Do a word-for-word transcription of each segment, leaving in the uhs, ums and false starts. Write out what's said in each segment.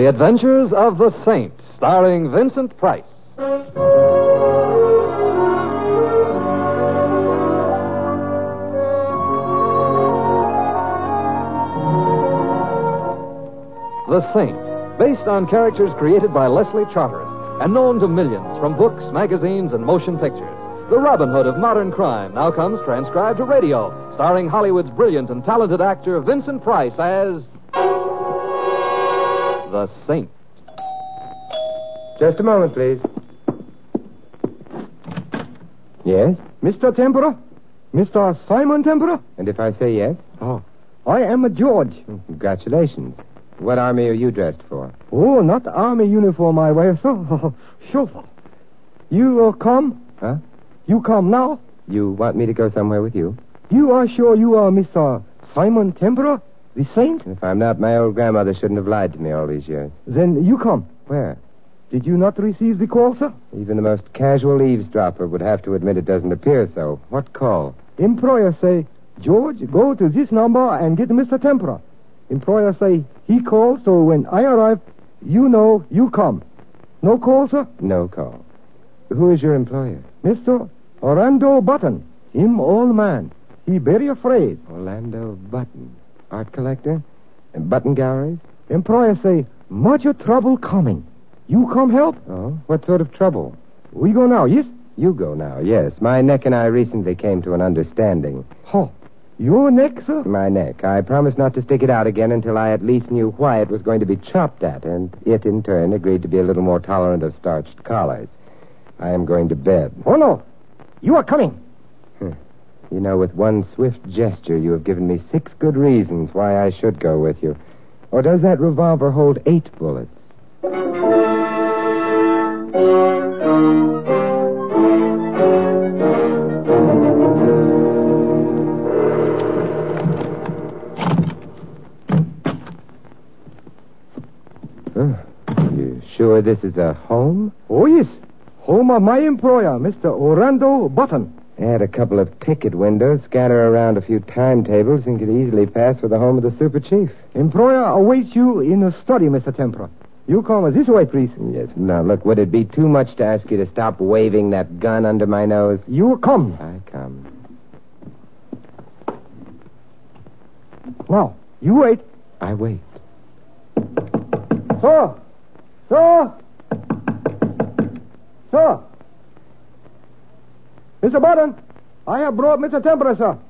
Adventures of the Saint, starring Vincent Price. The Saint, based on characters created by Leslie Charteris and known to millions from books, magazines, and motion pictures. The Robin Hood of modern crime now comes transcribed to radio, starring Hollywood's brilliant and talented actor Vincent Price as the Saint. Just a moment, please. Yes? Mister Tempera? Mister Simon Tempera? And if I say yes? Oh, I am a George. Congratulations. What army are you dressed for? Oh, not army uniform I wear, sir. Chauffeur. You uh, come? Huh? You come now? You want me to go somewhere with you? You are sure you are Mister Simon Tempera, the Saint? If I'm not, my old grandmother shouldn't have lied to me all these years. Then you come. Where? Did you not receive the call, sir? Even the most casual eavesdropper would have to admit it doesn't appear so. What call? Employer say, George, go to this number and get Mister Tempera. Employer say, he called, so when I arrive, you know you come. No call, sir? No call. Who is your employer? Mister Orlando Button. Him old man. He very afraid. Orlando Button. Art collector? And Button galleries? Employer say, much trouble coming. You come help? Oh, what sort of trouble? We go now, yes? You go now, yes. My neck and I recently came to an understanding. Oh, your neck, sir? My neck. I promised not to stick it out again until I at least knew why it was going to be chopped at, and it, in turn, agreed to be a little more tolerant of starched collars. I am going to bed. Oh, no. You are coming. You know, with one swift gesture, you have given me six good reasons why I should go with you. Or does that revolver hold eight bullets? Oh, you sure this is a home? Oh, yes. Home of my employer, Mister Orlando Button. Add a couple of ticket windows, scatter around a few timetables, and could easily pass for the home of the super chief. Employer awaits you in the study, Mister Tempera. You come this way, please. Yes. Now, look, would it be too much to ask you to stop waving that gun under my nose? You come. I come. Now, you wait. I wait. Sir! Sir! Sir! Mister Button, I have brought Mister Tempera, sir.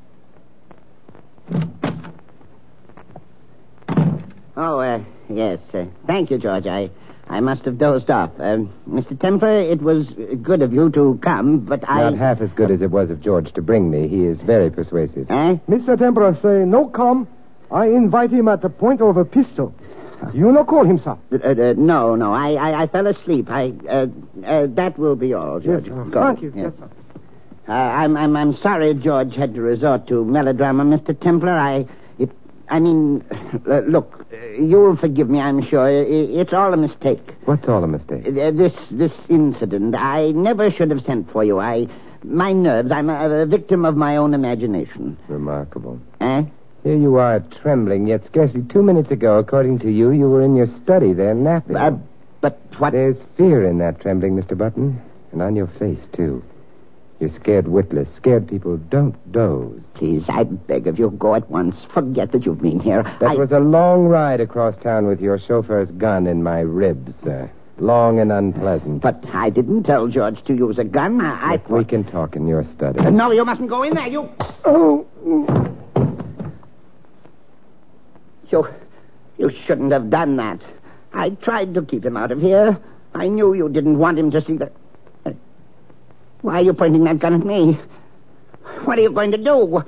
Oh, uh, yes. Uh, thank you, George. I, I must have dozed off. Uh, Mister Tempera, it was good of you to come, but I... Not half as good as it was of George to bring me. He is very persuasive. Eh? Mister Tempera say, no come. I invite him at the point of a pistol. You no call him, sir. Uh, uh, no, no. I, I, I fell asleep. I, uh, uh, that will be all, George. Yes, Go. thank you. Yes. Yes, sir. Uh, I'm, I'm, I'm sorry George had to resort to melodrama, Mister Templar. I, it, I mean, uh, look, uh, you'll forgive me, I'm sure. I, it's all a mistake. What's all a mistake? Uh, this, this incident. I never should have sent for you. I, my nerves. I'm a, a victim of my own imagination. Remarkable. Eh? Here you are, trembling, yet scarcely two minutes ago, according to you, you were in your study there napping. Uh, but what... There's fear in that trembling, Mister Button, and on your face, too. You're scared witless. Scared people don't doze. Please, I beg of you, go at once. Forget that you've been here. That I... was a long ride across town with your chauffeur's gun in my ribs, sir. Long and unpleasant. But I didn't tell George to use a gun. I... Look, I... we can talk in your study. Uh, no, you mustn't go in there. You... Oh... You, you shouldn't have done that. I tried to keep him out of here. I knew you didn't want him to see that. Why are you pointing that gun at me? What are you going to do?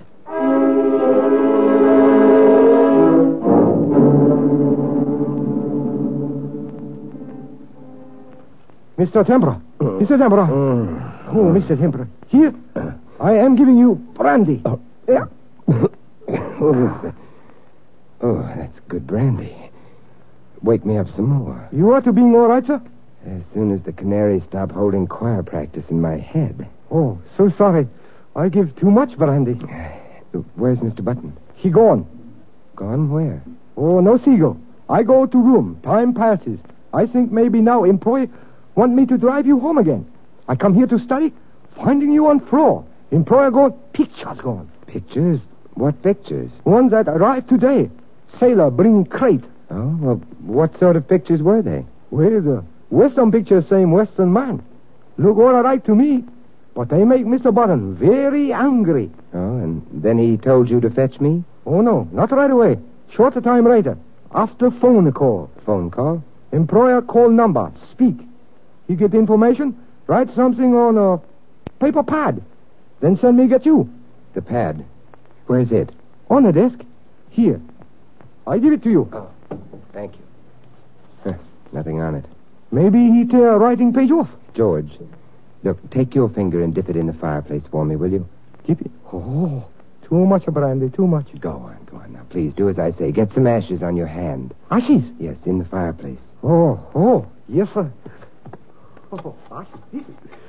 Mister Tempera. Mister Tempera. Mm. Oh, Mister Tempera. Here, I am giving you brandy. Oh. Yeah. oh. oh, that's good brandy. Wake me up some more. You are to be all right, sir? As soon as the canaries stop holding choir practice in my head. Oh, so sorry. I give too much brandy. Where's Mister Button? He gone. Gone where? Oh, no seagull. I go to room. Time passes. I think maybe now employer want me to drive you home again. I come here to study. Finding you on floor. Employer gone. Pictures gone. Pictures? What pictures? Ones that arrived today. Sailor bringing crate. Oh, well, what sort of pictures were they? Well, the Western picture same Western man. Look all right to me. But they make Mister Button very angry. Oh, and then he told you to fetch me? Oh, no, not right away. Shorter time later. After phone call. Phone call? Employer call number. Speak. He get information. Write something on a paper pad. Then send me get you. The pad. Where's it? On the desk. Here. I give it to you. Oh, thank you. Huh, nothing on it. Maybe he tear writing page off. George, look, take your finger and dip it in the fireplace for me, will you? Keep it. Oh, too much brandy, too much. Go on, go on. Now, please, do as I say. Get some ashes on your hand. Ashes? Yes, in the fireplace. Oh, oh, yes, sir. Oh, ashes.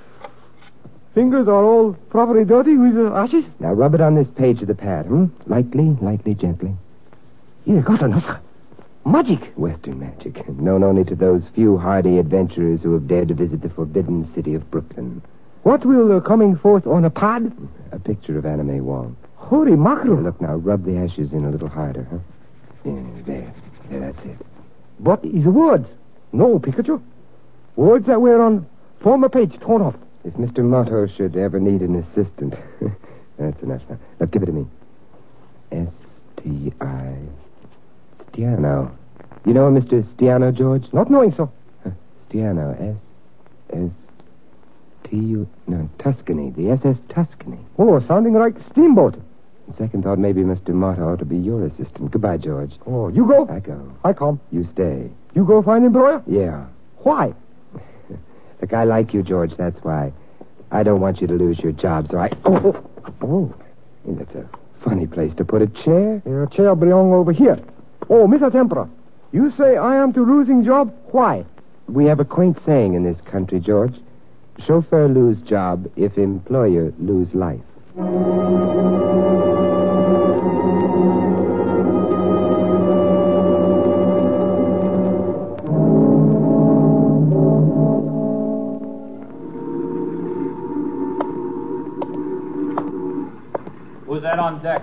Fingers are all properly dirty with uh, ashes. Now, rub it on this page of the pad, hmm? Lightly, lightly, gently. Here, got another. Magic. Western magic, known only to those few hardy adventurers who have dared to visit the forbidden city of Brooklyn. What will uh, coming forth on a pad? A picture of Anime Wong. Holy mackerel. Here, look now, rub the ashes in a little harder, huh? Yeah, there. There, that's it. What is words? No, Pikachu. Words that were on former page torn off. If Mister Motto should ever need an assistant. That's enough now. Now, give it to me. S T I Stiano. You know Mister Stiano, George? Not knowing so. Huh. Stiano. S... S... T U... No, Tuscany. The S S Tuscany. Oh, sounding like steamboat. On second thought, maybe Mister Motto ought to be your assistant. Goodbye, George. Oh, you go? I go. I come. You stay. You go find employer? Yeah. Why? Look, I like you, George, that's why. I don't want you to lose your job, so I... Oh, oh, oh. That's a funny place to put a chair. Your chair belong over here. Oh, Mister Tempera, you say I am to losing job? Why? We have a quaint saying in this country, George. Chauffeur lose job if employer lose life. Who's that on deck?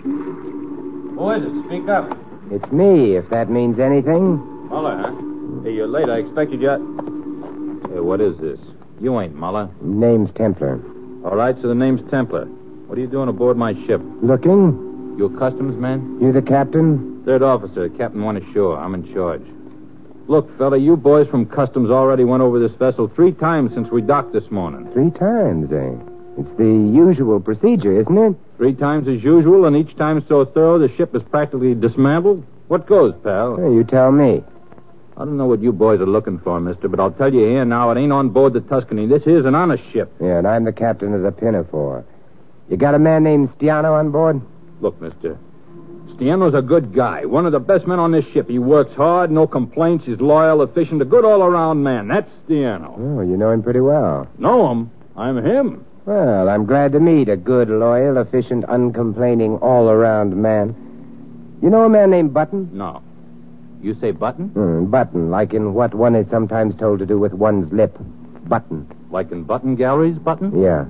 Who is it? Speak up. It's me, if that means anything. Muller, huh? Hey, you're late. I expected you... Hey, what is this? You ain't Muller. Name's Templar. All right, so the name's Templar. What are you doing aboard my ship? Looking? You a customs man? You the captain? Third officer. Captain went ashore. I'm in charge. Look, fella, you boys from customs already went over this vessel three times since we docked this morning. Three times, eh? It's the usual procedure, isn't it? Three times as usual, and each time so thorough the ship is practically dismantled? What goes, pal? Hey, you tell me. I don't know what you boys are looking for, mister, but I'll tell you here now, it ain't on board the Tuscany. This is an honest ship. Yeah, and I'm the captain of the Pinafore. You got a man named Stiano on board? Look, mister, Stiano's a good guy. One of the best men on this ship. He works hard, no complaints. He's loyal, efficient, a good all-around man. That's Stiano. Oh, you know him pretty well. Know him? I'm him. Well, I'm glad to meet a good, loyal, efficient, uncomplaining, all-around man. You know a man named Button? No. You say Button? Mm, button, like in what one is sometimes told to do with one's lip. Button. Like in Button Galleries, Button? Yeah.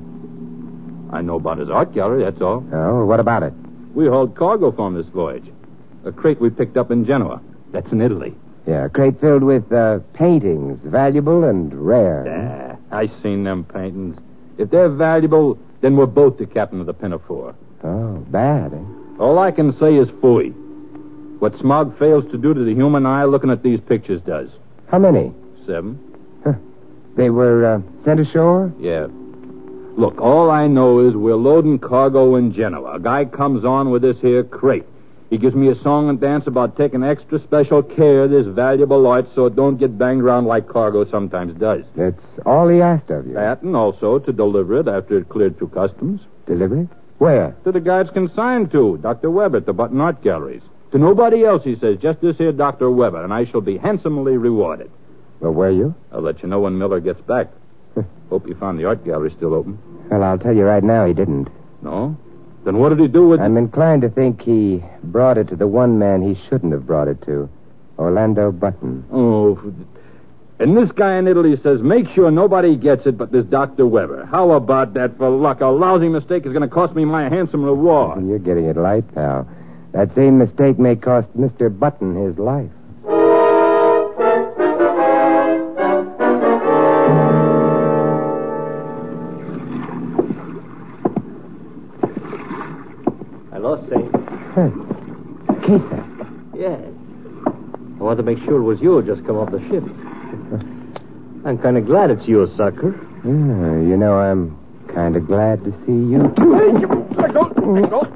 I know about his art gallery, that's all. Oh, what about it? We hauled cargo for him this voyage. A crate we picked up in Genoa. That's in Italy. Yeah, a crate filled with uh, paintings, valuable and rare. Yeah, I seen them paintings. If they're valuable, then we're both the captain of the Pinafore. Oh, bad, eh? All I can say is phooey. What smog fails to do to the human eye looking at these pictures does. How many? Seven. Huh. They were uh, sent ashore? Yeah. Look, all I know is we're loading cargo in Genoa. A guy comes on with this here crate. He gives me a song and dance about taking extra special care of this valuable art so it don't get banged around like cargo sometimes does. That's all he asked of you. That, and also to deliver it after it cleared through customs. Deliver it? Where? To the guy it's consigned to, Doctor Weber at the Button Art Galleries. To nobody else, he says, just this here Doctor Weber, and I shall be handsomely rewarded. Well, were you? I'll let you know when Miller gets back. Hope you found the art gallery still open. Well, I'll tell you right now, he didn't. No? Then what did he do with... I'm inclined to think he brought it to the one man he shouldn't have brought it to. Orlando Button. Oh, and this guy in Italy says, make sure nobody gets it but this Doctor Weber. How about that for luck? A lousy mistake is going to cost me my handsome reward. You're getting it light, pal. That same mistake may cost Mister Button his life. Hello, Saint. Hey, Kesa. Yes. I want to make sure it was you who just come off the ship. I'm kind of glad it's you, sucker. Yeah, you know, I'm kind of glad to see you. Let go. Let go.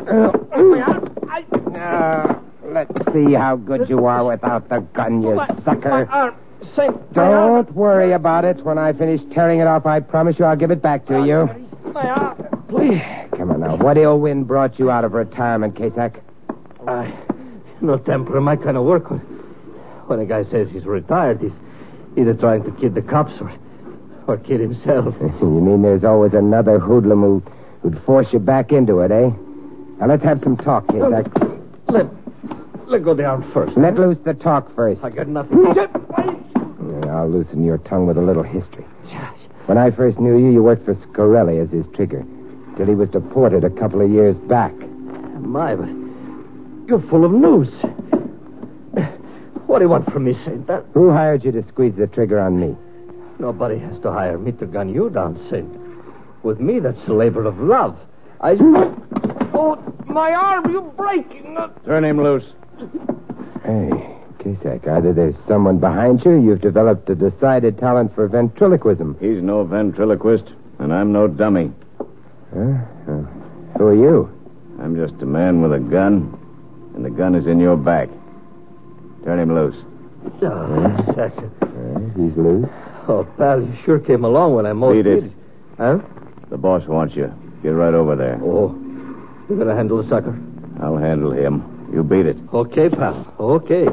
Uh, let's see how good you are without the gun, you sucker. My arm. Saint. Don't worry about it. When I finish tearing it off, I promise you I'll give it back to you. My arm. Please. Come on now. What ill wind brought you out of retirement, Kasak? I, no temper in my kind of work. When, when a guy says he's retired, he's either trying to kid the cops or, or kid himself. You mean there's always another hoodlum who, who'd force you back into it, eh? Now, let's have some talk, Kasak. Let, let go the arm first. Let loose the talk first. I got nothing. I'll loosen your tongue with a little history. When I first knew you, you worked for Scorelli as his trigger, till he was deported a couple of years back. My, but you're full of news. What do you want from me, Saint? That... Who hired you to squeeze the trigger on me? Nobody has to hire me to gun you down, Saint. With me, that's a labor of love. I... Oh, my arm, you're breaking. Turn him loose. Hey, Kasak, either there's someone behind you, or you've developed a decided talent for ventriloquism. He's no ventriloquist, and I'm no dummy. Huh? Uh, who are you? I'm just a man with a gun, and the gun is in your back. Turn him loose. Oh, second. Uh, he's loose. Oh, pal, you sure came along when I most Beat it. needed. Huh? The boss wants you. Get right over there. Oh, you're going to handle the sucker? I'll handle him. You beat it. Okay, pal. Okay.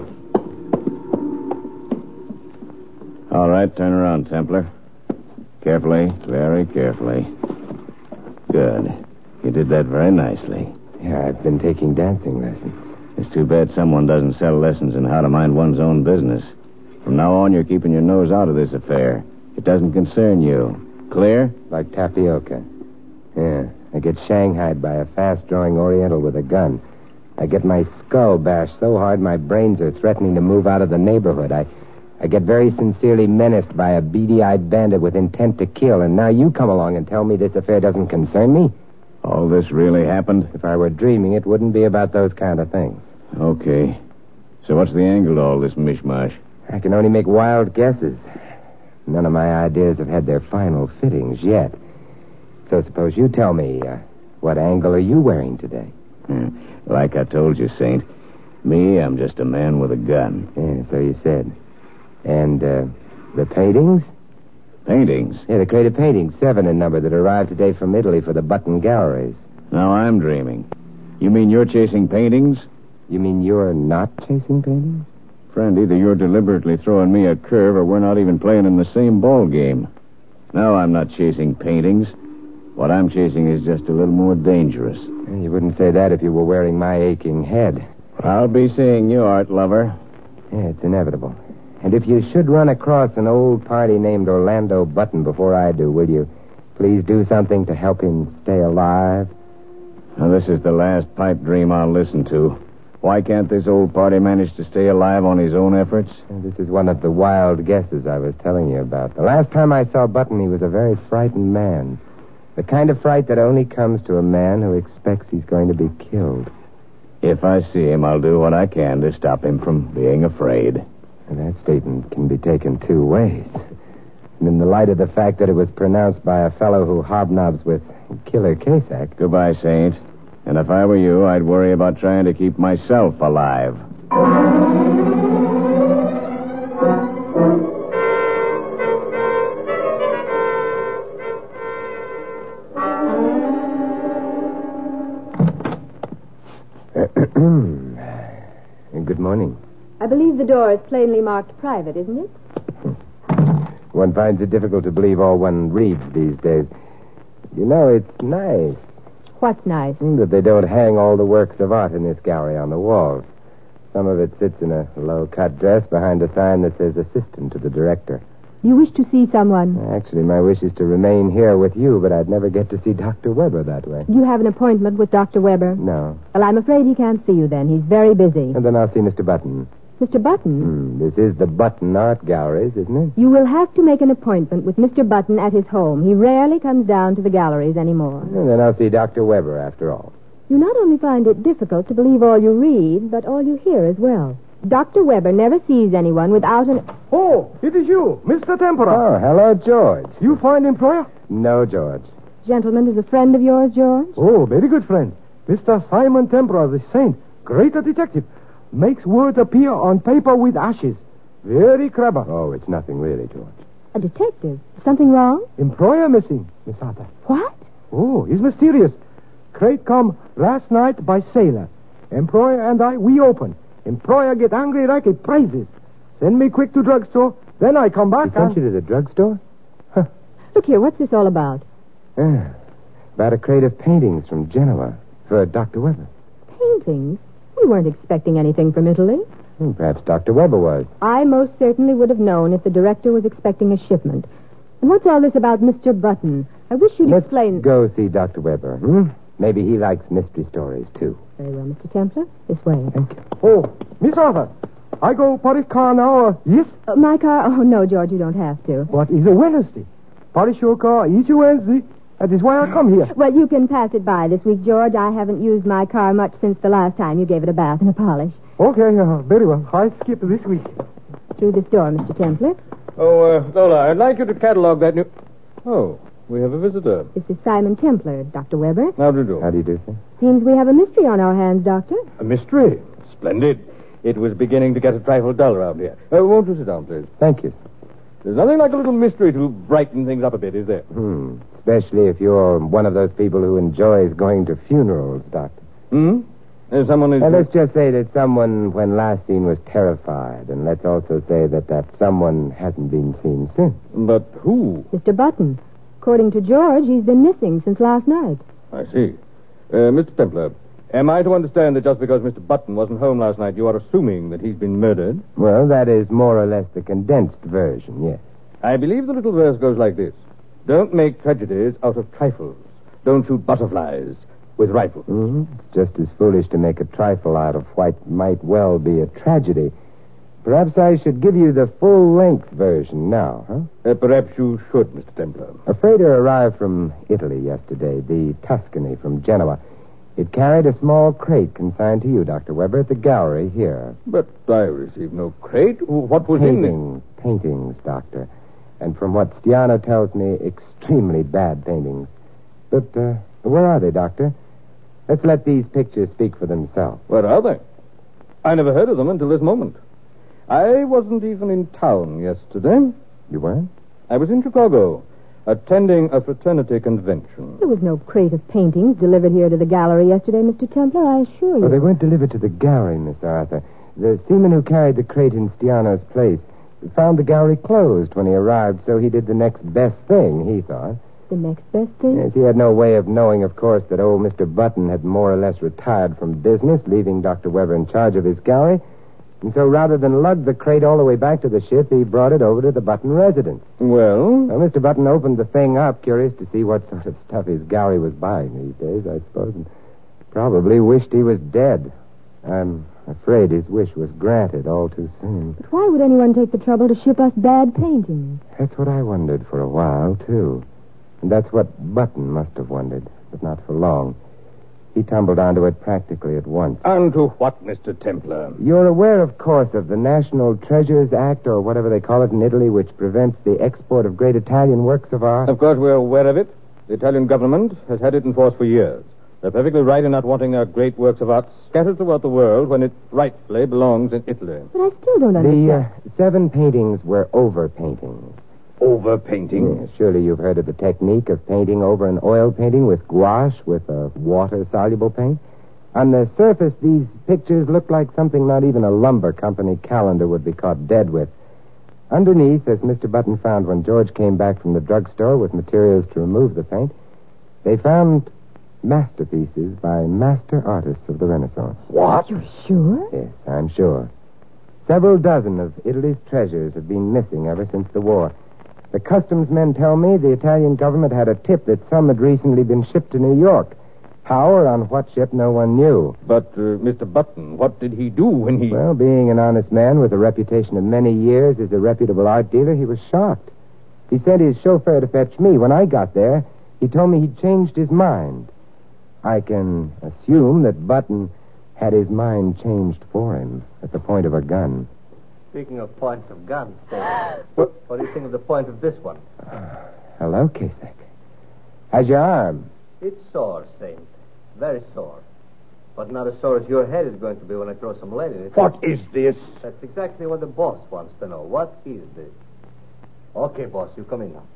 All right, turn around, Templar. Carefully, very carefully. Good. You did that very nicely. Yeah, I've been taking dancing lessons. It's too bad someone doesn't sell lessons in how to mind one's own business. From now on, you're keeping your nose out of this affair. It doesn't concern you. Clear? Like tapioca. Yeah, I get shanghaied by a fast-drawing Oriental with a gun. I get my skull bashed so hard my brains are threatening to move out of the neighborhood. I, I get very sincerely menaced by a beady-eyed bandit with intent to kill, and now you come along and tell me this affair doesn't concern me? All this really happened? If I were dreaming, it wouldn't be about those kind of things. Okay. So what's the angle to all this mishmash? I can only make wild guesses. None of my ideas have had their final fittings yet. So suppose you tell me, uh, what angle are you wearing today? Hmm. Like I told you, Saint, me, I'm just a man with a gun. Yeah, so you said. And, uh, the paintings? Paintings? Yeah, the crate of paintings, seven in number, that arrived today from Italy for the Button Galleries. Now I'm dreaming. You mean you're chasing paintings? You mean you're not chasing paintings? Friend, either you're deliberately throwing me a curve or we're not even playing in the same ball game. No, I'm not chasing paintings. What I'm chasing is just a little more dangerous. Yeah, you wouldn't say that if you were wearing my aching head. I'll be seeing you, art lover. Yeah, it's inevitable. And if you should run across an old party named Orlando Button before I do, will you please do something to help him stay alive? Now, this is the last pipe dream I'll listen to. Why can't this old party manage to stay alive on his own efforts? And this is one of the wild guesses I was telling you about. The last time I saw Button, he was a very frightened man. The kind of fright that only comes to a man who expects he's going to be killed. If I see him, I'll do what I can to stop him from being afraid. And that statement can be taken two ways. And in the light of the fact that it was pronounced by a fellow who hobnobs with Killer Kasak... Goodbye, Saint. And if I were you, I'd worry about trying to keep myself alive. Good morning. I believe the door is plainly marked private, isn't it? One finds it difficult to believe all one reads these days. You know, it's nice What's nice? that they don't hang all the works of art in this gallery on the walls. Some of it sits in a low-cut dress behind a sign that says assistant to the director. You wish to see someone? Actually, my wish is to remain here with you, but I'd never get to see Doctor Weber that way. You have an appointment with Doctor Weber? No. Well, I'm afraid he can't see you then. He's very busy. And then I'll see Mister Button. Mister Button? Hmm, this is the Button Art Galleries, isn't it? You will have to make an appointment with Mister Button at his home. He rarely comes down to the galleries anymore. And then I'll see Doctor Weber after all. You not only find it difficult to believe all you read, but all you hear as well. Doctor Weber never sees anyone without an... Oh, it is you, Mister Tempera. Oh, hello, George. You find employer? No, George. Gentleman is a friend of yours, George? Oh, very good friend. Mister Simon Tempera, the saint, greater detective. Makes words appear on paper with ashes. Very clever. Oh, it's nothing really, George. A detective? Something wrong? Employer missing, Miss Arthur. What? Oh, he's mysterious. Crate come last night by sailor. Employer and I, we open. Employer get angry like he praises. Send me quick to drugstore. Then I come back He sent and... you to the drugstore? Look here, what's this all about? Ah, about a crate of paintings from Genoa for Doctor Weber. Paintings? We weren't expecting anything from Italy. Hmm, perhaps Doctor Weber was. I most certainly would have known if the director was expecting a shipment. And what's all this about Mister Button? I wish you'd Let's explain... go see Doctor Weber. Hmm? Maybe he likes mystery stories, too. Very well, Mister Templar. This way. Thank you. Oh, Miss Arthur, I go Paris car now, or... Yes? Uh, my car? Oh, no, George, you don't have to. What is a Wednesday? Paris your car each Wednesday. That is why I come here. Well, you can pass it by this week, George. I haven't used my car much since the last time you gave it a bath and a polish. Okay, uh, very well. I skip this week. Through this door, Mister Templar. Oh, uh, Lola, I'd like you to catalog that new... Oh, we have a visitor. This is Simon Templar, Doctor Weber. How do you do? How do you do, sir? Seems we have a mystery on our hands, Doctor. A mystery? Splendid. It was beginning to get a trifle dull around here. Uh, won't you sit down, please? Thank you. There's nothing like a little mystery to brighten things up a bit, is there? Hmm. Especially if you're one of those people who enjoys going to funerals, Doctor. Hmm? There's someone is... And let's just say that someone, when last seen, was terrified. And let's also say that that someone hasn't been seen since. But who? Mister Button. According to George, he's been missing since last night. I see. Uh, Mister Templar, am I to understand that just because Mister Button wasn't home last night, you are assuming that he's been murdered? Well, that is more or less the condensed version, yes. I believe the little verse goes like this. Don't make tragedies out of trifles. Don't shoot butterflies with rifles. Mm-hmm. It's just as foolish to make a trifle out of what might well be a tragedy. Perhaps I should give you the full-length version now, huh? Uh, perhaps you should, Mister Templar. A freighter arrived from Italy yesterday, the Tuscany from Genoa. It carried a small crate consigned to you, Doctor Weber, at the gallery here. But I received no crate. What was in Paintings, paintings, Doctor. And from what Stiano tells me, extremely bad paintings. But uh, where are they, Doctor? Let's let these pictures speak for themselves. Where are they? I never heard of them until this moment. I wasn't even in town yesterday. You weren't? I was in Chicago, attending a fraternity convention. There was no crate of paintings delivered here to the gallery yesterday, Mister Templar, I assure you. Oh, they weren't delivered to the gallery, Miss Arthur. The seaman who carried the crate in Stiano's place found the gallery closed when he arrived, so he did the next best thing, he thought. The next best thing? Yes, he had no way of knowing, of course, that old Mister Button had more or less retired from business, leaving Doctor Weber in charge of his gallery. And so rather than lug the crate all the way back to the ship, he brought it over to the Button residence. Well? Well, Mister Button opened the thing up, curious to see what sort of stuff his gallery was buying these days, I suppose, and probably wished he was dead. I'm afraid his wish was granted all too soon. But why would anyone take the trouble to ship us bad paintings? That's what I wondered for a while, too. And that's what Button must have wondered, but not for long. He tumbled onto it practically at once. Onto what, Mister Templar? You're aware, of course, of the National Treasures Act, or whatever they call it in Italy, which prevents the export of great Italian works of art? Of course, we're aware of it. The Italian government has had it in force for years. They're perfectly right in not wanting their great works of art scattered throughout the world when it rightfully belongs in Italy. But I still don't understand. The uh, seven paintings were over-paintings. Over-painting? Yes, surely you've heard of the technique of painting over an oil painting with gouache, with a water-soluble paint. On the surface, these pictures look like something not even a lumber company calendar would be caught dead with. Underneath, as Mister Button found when George came back from the drugstore with materials to remove the paint, they found masterpieces by master artists of the Renaissance. What? You're sure? Yes, I'm sure. Several dozen of Italy's treasures have been missing ever since the war. The customs men tell me the Italian government had a tip that some had recently been shipped to New York. How or on what ship, no one knew. But, uh, Mister Button, what did he do when he... Well, being an honest man with a reputation of many years as a reputable art dealer, he was shocked. He sent his chauffeur to fetch me. When I got there, he told me he'd changed his mind. I can assume that Button had his mind changed for him at the point of a gun. Speaking of points of guns, Saint, what, what do you think of the point of this one? Uh, hello, Kasek. How's your arm? It's sore, Saint. Very sore. But not as sore as your head is going to be when I throw some lead in it. What is this? That's exactly what the boss wants to know. What is this? Okay, boss, you come in now.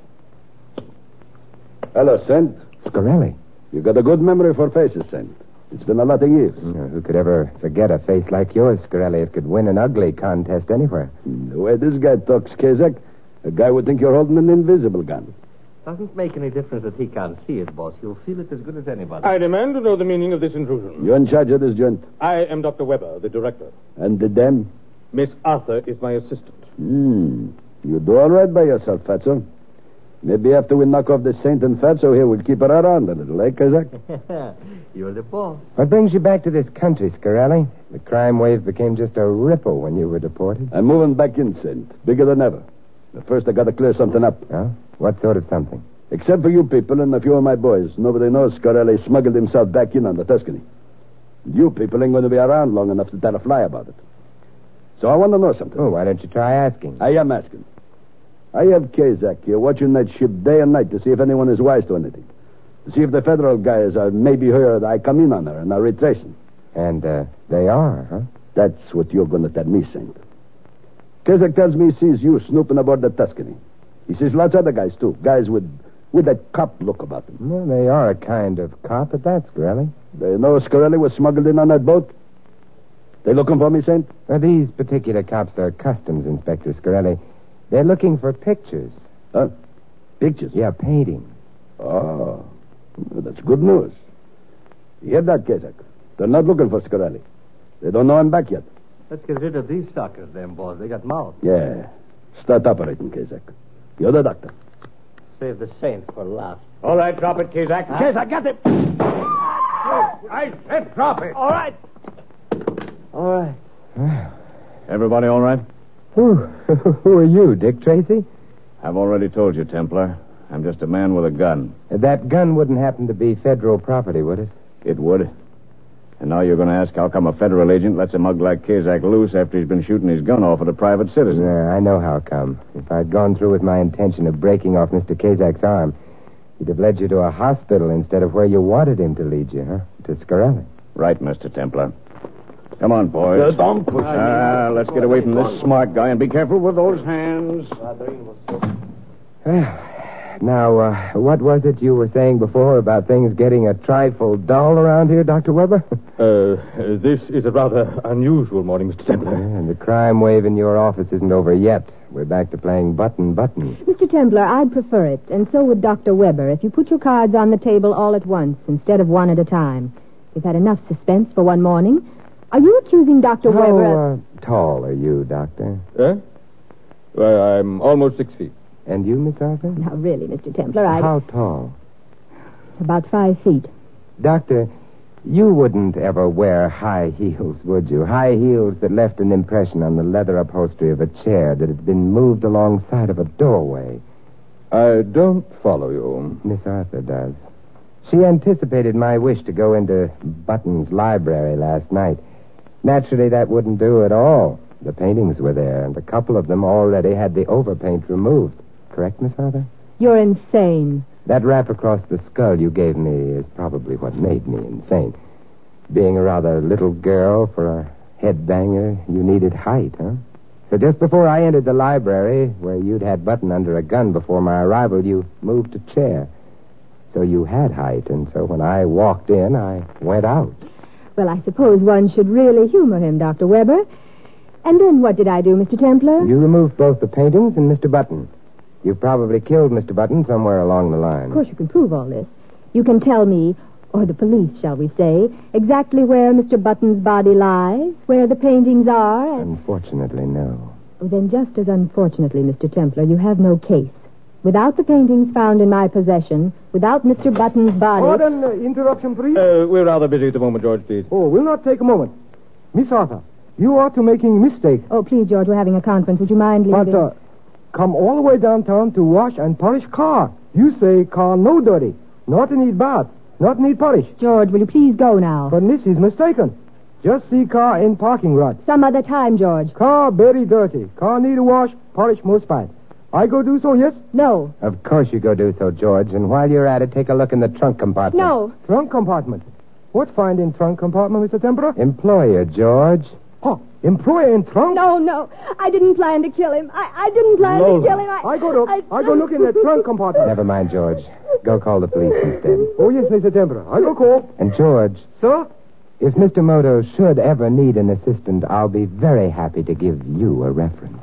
Hello, Saint. Scarelli. You got a good memory for faces, Saint. It's been a lot of years. You know, who could ever forget a face like yours, Scarelli? It could win an ugly contest anywhere. The way this guy talks, Kazak, a guy would think you're holding an invisible gun. Doesn't make any difference that he can't see it, boss. He'll feel it as good as anybody. I demand to know the meaning of this intrusion. You're in charge of this joint. I am Doctor Weber, the director. And the dame? Miss Arthur is my assistant. Hmm. You do all right by yourself, Fatso. Maybe after we knock off the Saint and Fatso here, we'll keep her around a little, eh, Kazak? You're the boss. What brings you back to this country, Scarelli? The crime wave became just a ripple when you were deported. I'm moving back in, Saint. Bigger than ever. But first, I gotta clear something up. Huh? What sort of something? Except for you people and a few of my boys, nobody knows Scarelli smuggled himself back in on the Tuscany. You people ain't going to be around long enough to tell a fly about it. So I want to know something. Oh, why don't you try asking? I am asking. I have Kazak here watching that ship day and night to see if anyone is wise to anything. To see if the federal guys are maybe heard I come in on her and are retracing. And, uh, they are, huh? That's what you're going to tell me, Saint. Kazak tells me he sees you snooping aboard the Tuscany. He sees lots of other guys, too. Guys with, with that cop look about them. Well, they are a kind of cop at that, Scarelli. They know Scarelli was smuggled in on that boat? They looking for me, Saint? Well, these particular cops are customs inspectors, Scarelli. They're looking for pictures. Huh? Pictures? Yeah, paintings. Oh, well, that's good news. You hear that, Kazak? They're not looking for Scarelli. They don't know I'm back yet. Let's get rid of these suckers, then, boss. They got mouths. Yeah. Start operating, Kazak. You're the doctor. Save the Saint for last. All right, drop it, Kazak. Huh? Kazak, got it. I said drop it. All right. All right. Everybody all right? Who, who are you, Dick Tracy? I've already told you, Templar. I'm just a man with a gun. That gun wouldn't happen to be federal property, would it? It would. And now you're going to ask how come a federal agent lets a mug like Kazak loose after he's been shooting his gun off at a private citizen. Yeah, I know how come. If I'd gone through with my intention of breaking off Mister Kazak's arm, he'd have led you to a hospital instead of where you wanted him to lead you, huh? To Scarelli. Right, Mister Templar. Come on, boys. Uh, don't push Ah, let's get away from this smart guy and be careful with those hands. Now, uh, what was it you were saying before about things getting a trifle dull around here, Doctor Weber? Uh, this is a rather unusual morning, Mister Templar. And the crime wave in your office isn't over yet. We're back to playing button button. Mister Templar, I'd prefer it, and so would Doctor Weber, if you put your cards on the table all at once instead of one at a time. We've had enough suspense for one morning. Are you accusing Doctor How Weber of... uh, tall are you, Doctor? Eh? Well, I'm almost six feet. And you, Miss Arthur? Now, really, Mister Templar, I... How tall? About five feet. Doctor, you wouldn't ever wear high heels, would you? High heels that left an impression on the leather upholstery of a chair that had been moved alongside of a doorway. I don't follow you. Miss Arthur does. She anticipated my wish to go into Button's library last night. Naturally, that wouldn't do at all. The paintings were there, and a couple of them already had the overpaint removed. Correct, Miss Arthur? You're insane. That rap across the skull you gave me is probably what made me insane. Being a rather little girl for a headbanger, you needed height, huh? So just before I entered the library, where you'd had Button under a gun before my arrival, you moved a chair. So you had height, and so when I walked in, I went out. Well, I suppose one should really humor him, Doctor Weber. And then what did I do, Mister Templar? You removed both the paintings and Mister Button. You probably killed Mister Button somewhere along the line. Of course, you can prove all this. You can tell me or the police, shall we say, exactly where Mister Button's body lies, where the paintings are? And... Unfortunately, no. Oh, then just as unfortunately, Mister Templar, you have no case. Without the paintings found in my possession, without Mister Button's body... Pardon, uh, interruption, please. Uh, we're rather busy at the moment, George, please. Oh, we'll not take a moment. Miss Arthur, you are to making a mistake. Oh, please, George, we're having a conference. Would you mind leaving? But, uh, come all the way downtown to wash and polish car. You say car no dirty. Not need bath. Not need polish. George, will you please go now? But Miss is mistaken. Just see car in parking lot. Some other time, George. Car very dirty. Car need a wash, polish most bad. I go do so, yes? No. Of course you go do so, George. And while you're at it, take a look in the trunk compartment. No. Trunk compartment. What find in trunk compartment, Mister Tempera? Employer, George. Oh, employer in trunk? No, no. I didn't plan to kill him. I, I didn't plan Lola. to kill him. I, I go look. I, I go look in the trunk compartment. Never mind, George. Go call the police instead. Oh, yes, Mister Tempera. I go call. And, George. Sir? If Mister Moto should ever need an assistant, I'll be very happy to give you a reference.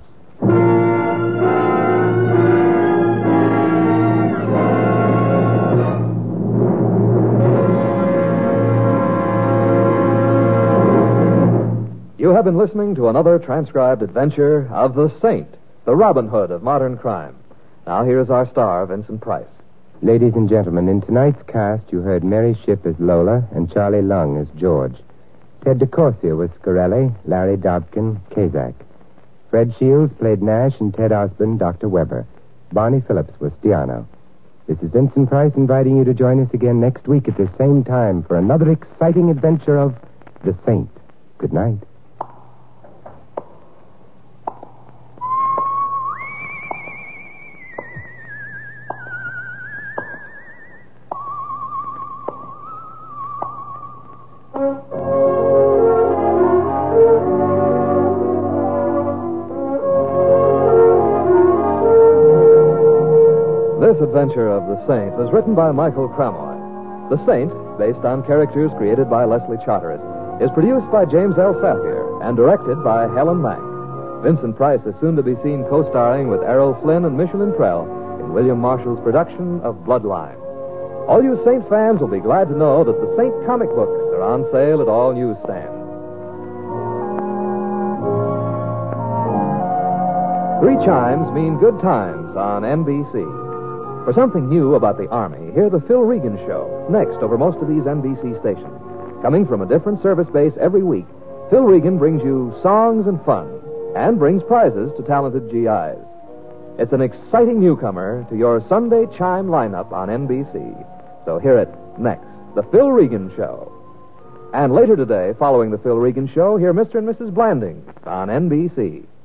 You have been listening to another transcribed adventure of the Saint, the Robin Hood of modern crime. Now here is our star, Vincent Price. Ladies and gentlemen, in tonight's cast, you heard Mary Shipp as Lola and Charlie Lung as George. Ted DeCorsia was Scarelli, Larry Dobkin, Kazak. Fred Shields played Nash, and Ted Osborne, Doctor Weber. Barney Phillips was Stiano. This is Vincent Price inviting you to join us again next week at the same time for another exciting adventure of The Saint. Good night. This adventure of The Saint was written by Michael Cramoy. The Saint, based on characters created by Leslie Charteris, is produced by James L. Safier and directed by Helen Mack. Vincent Price is soon to be seen co-starring with Errol Flynn and Michelin Prell in William Marshall's production of Bloodline. All you Saint fans will be glad to know that the Saint comic books are on sale at all newsstands. Three chimes mean good times on N B C. For something new about the Army, hear the Phil Regan Show, next over most of these N B C stations. Coming from a different service base every week, Phil Regan brings you songs and fun, and brings prizes to talented G Is. It's an exciting newcomer to your Sunday chime lineup on N B C. So hear it next, the Phil Regan Show. And later today, following the Phil Regan Show, hear Mister and Missus Blanding on N B C.